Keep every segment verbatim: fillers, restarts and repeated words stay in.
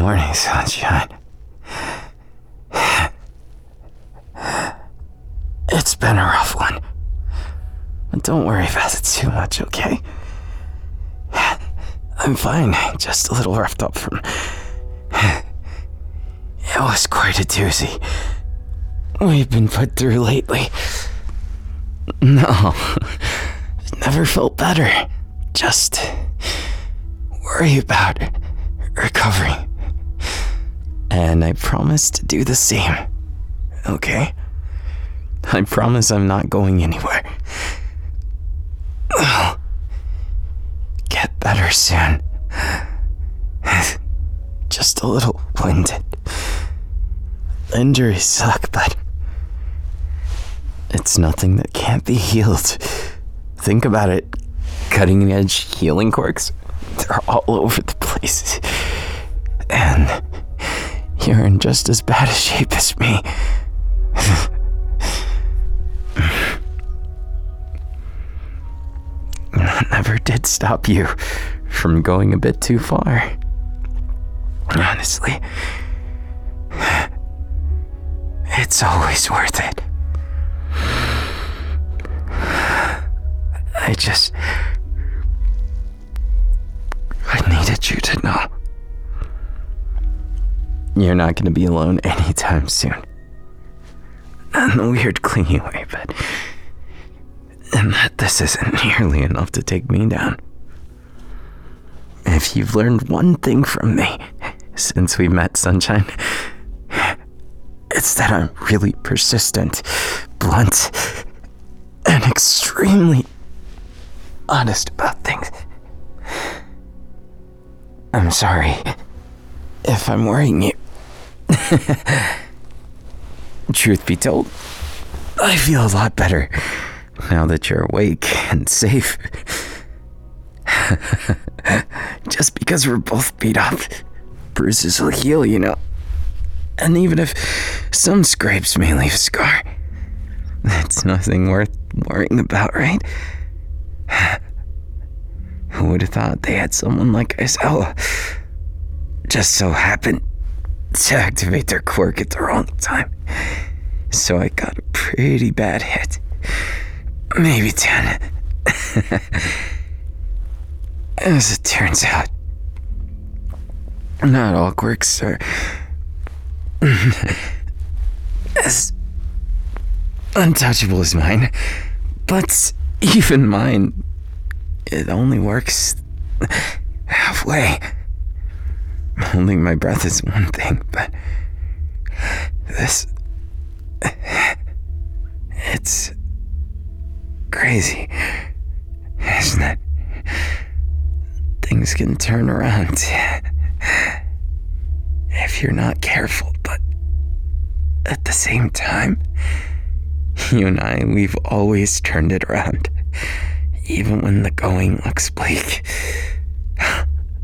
morning, sunshine. It's been a rough one. But don't worry about it too much, okay? I'm fine, just a little roughed up from... It was quite a doozy we've been put through lately. No, it never felt better. Just worry about recovering. And I promise to do the same, okay? I promise I'm not going anywhere. I'll get better soon. Just a little winded. Injuries suck, but it's nothing that can't be healed. Think about it. Cutting edge healing quirks, they're all over the place. And you're in just as bad a shape as me. Never did stop you from going a bit too far. Honestly, it's always worth it. I just... I needed you to know. You're not going to be alone anytime soon. Not in a weird, clingy way, but... And that this isn't nearly enough to take me down. If you've learned one thing from me since we met, Sunshine, it's that I'm really persistent, blunt, and extremely honest about things. I'm sorry if I'm worrying you. Truth be told, I feel a lot better now that you're awake and safe. Just because we're both beat up, bruises will heal, you know. And even if some scrapes may leave a scar, it's nothing worth worrying about, right? Who would have thought they had someone like Isella just so happened to activate their quirk at the wrong time? So I got a pretty bad hit. Maybe ten. As it turns out, not all quirks are as untouchable as mine, but even mine, it only works halfway. Holding my breath is one thing, but this, it's crazy, isn't it? Things can turn around if you're not careful, but at the same time, you and I, we've always turned it around, even when the going looks bleak. I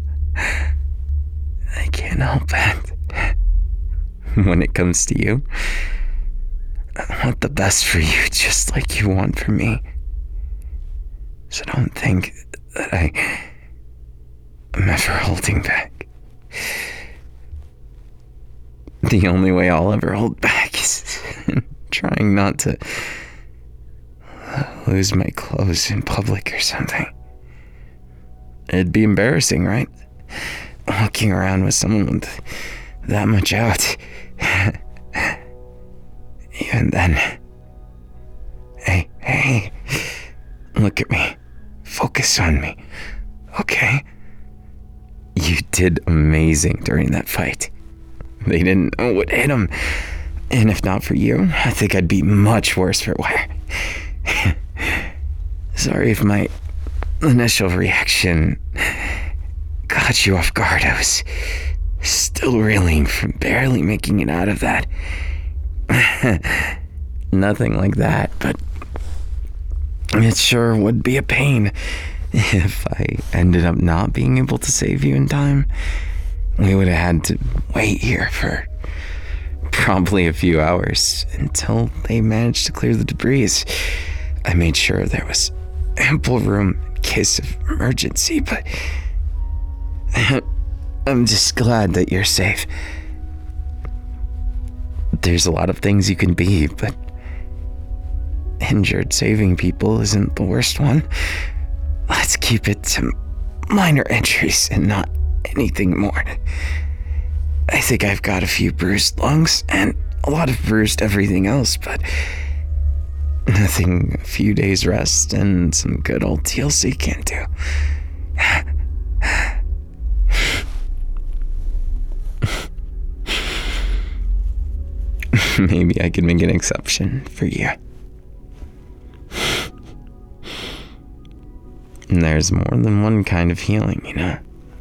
can't help it. When it comes to you, I want the best for you, just like you want for me. So don't think that I am ever holding back. The only way I'll ever hold back is trying not to lose my clothes in public or something. It'd be embarrassing, right? Walking around with someone with that much out. Even then. Hey, hey, look at me. Focus on me, okay? You did amazing during that fight. They didn't know what hit him. And if not for you, I think I'd be much worse for wear. Sorry if my initial reaction caught you off guard. I was still reeling from barely making it out of that. Nothing like that, but it sure would be a pain if I ended up not being able to save you in time. We would have had to wait here for probably a few hours until they managed to clear the debris. I made sure there was ample room in case of emergency, but I'm just glad that you're safe. There's a lot of things you can be, but injured saving people isn't the worst one. Let's keep it to minor injuries and not anything more. I think I've got a few bruised lungs and a lot of bruised everything else, but nothing a few days rest and some good old T L C can't do. Maybe I can make an exception for you. And there's more than one kind of healing, you know.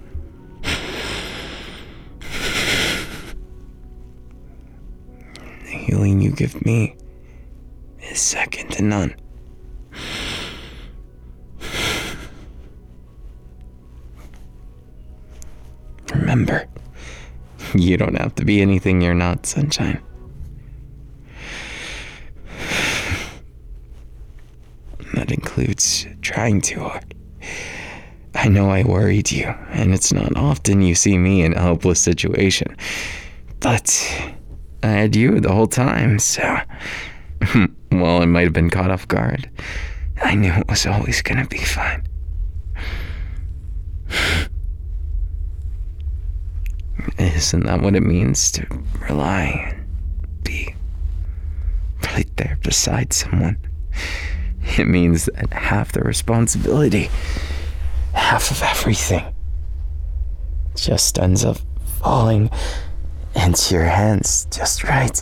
The healing you give me is second to none. Remember, you don't have to be anything you're not, Sunshine. That includes trying too hard. I know I worried you, and it's not often you see me in a helpless situation. But I had you the whole time, so... well, I might have been caught off guard. I knew it was always gonna be fine. Isn't that what it means to rely and be right there beside someone? It means that half the responsibility, half of everything, just ends up falling into your hands just right.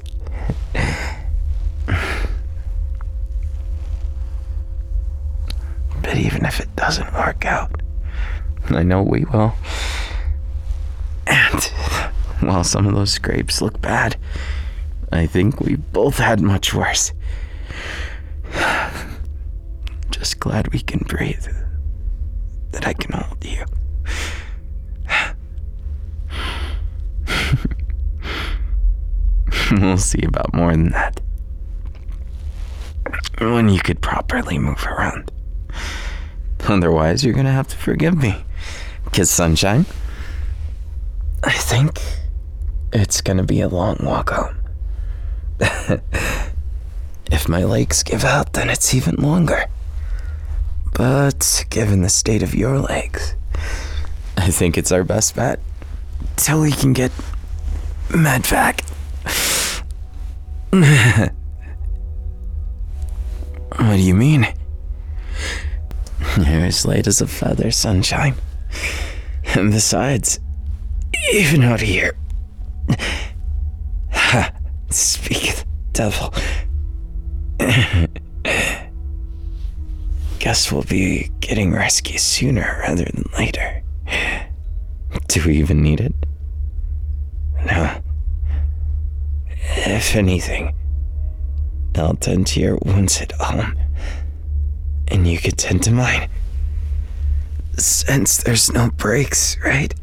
But even if it doesn't work out, I know we will. And while some of those scrapes look bad, I think we both had much worse. Just glad we can breathe, that I can hold you. We'll see about more than that when you could properly move around. Otherwise, you're gonna have to forgive me. Because, Sunshine, I think it's gonna be a long walk home. If my legs give out, then it's even longer. But given the state of your legs, I think it's our best bet till we can get medvac. What do you mean? You're as light as a feather, Sunshine. And besides, even out here... Ha! Speak of the devil. Guess we'll be getting rescued sooner rather than later. Do we even need it? No. If anything, I'll tend to your wounds at home, and you could tend to mine. Since there's no breaks, right?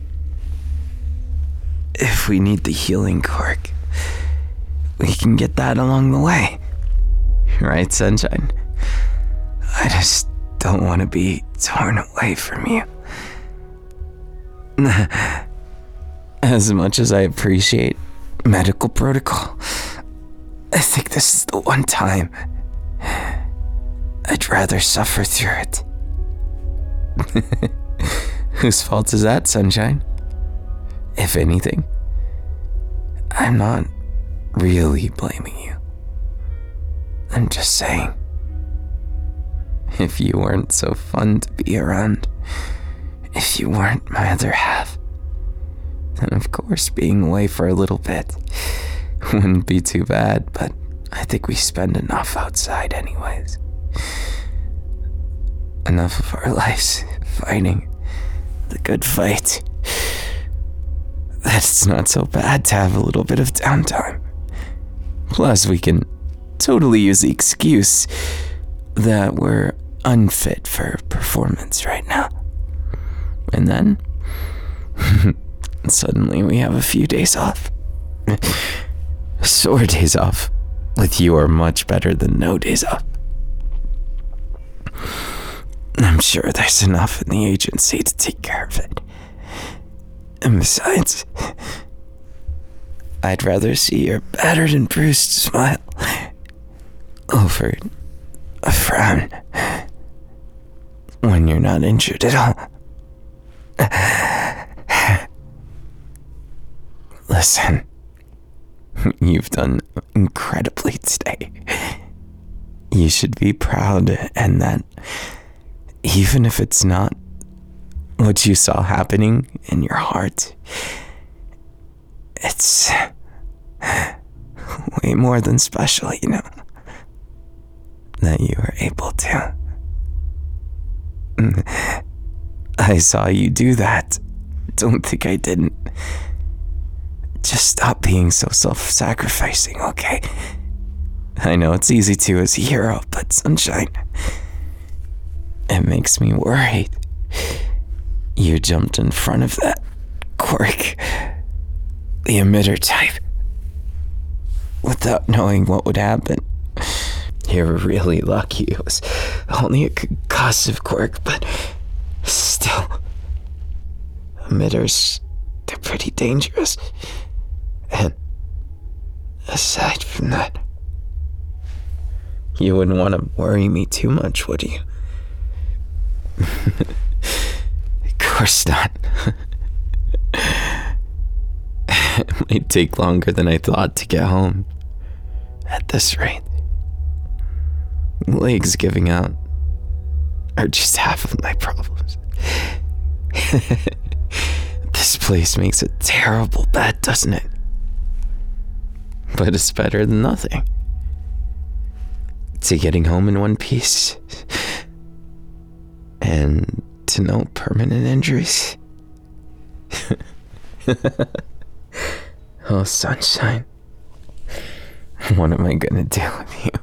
If we need the healing cork, we can get that along the way. Right, Sunshine? I just don't want to be torn away from you. As much as I appreciate medical protocol, I think this is the one time I'd rather suffer through it. Whose fault is that, Sunshine? If anything, I'm not really blaming you. I'm just saying, if you weren't so fun to be around, if you weren't my other half, then of course being away for a little bit wouldn't be too bad, but I think we spend enough outside anyways. Enough of our lives fighting the good fight that it's not so bad to have a little bit of downtime. Plus, we can totally use the excuse that we're unfit for performance right now. And then, suddenly we have a few days off. Sore days off with you are much better than no days off. I'm sure there's enough in the agency to take care of it. And besides, I'd rather see your battered and bruised smile over a frown when you're not injured at all. Listen, you've done incredibly today. You should be proud, and that even if it's not what you saw happening in your heart, it's way more than special, you know, that you were able to. I saw you do that. Don't think I didn't. Just stop being so self-sacrificing, okay? I know it's easy to as a hero, but Sunshine, it makes me worried. You jumped in front of that quirk, the emitter type, without knowing what would happen. You're really lucky it was only a concussive quirk, but still, emitters, they're pretty dangerous. And aside from that, you wouldn't want to worry me too much, would you? Of course not. It might take longer than I thought to get home. At this rate, legs giving out are just half of my problems. This place makes a terrible bet, doesn't it? But it's better than nothing. To getting home in one piece, and to no permanent injuries. Oh, Sunshine, what am I gonna do with you?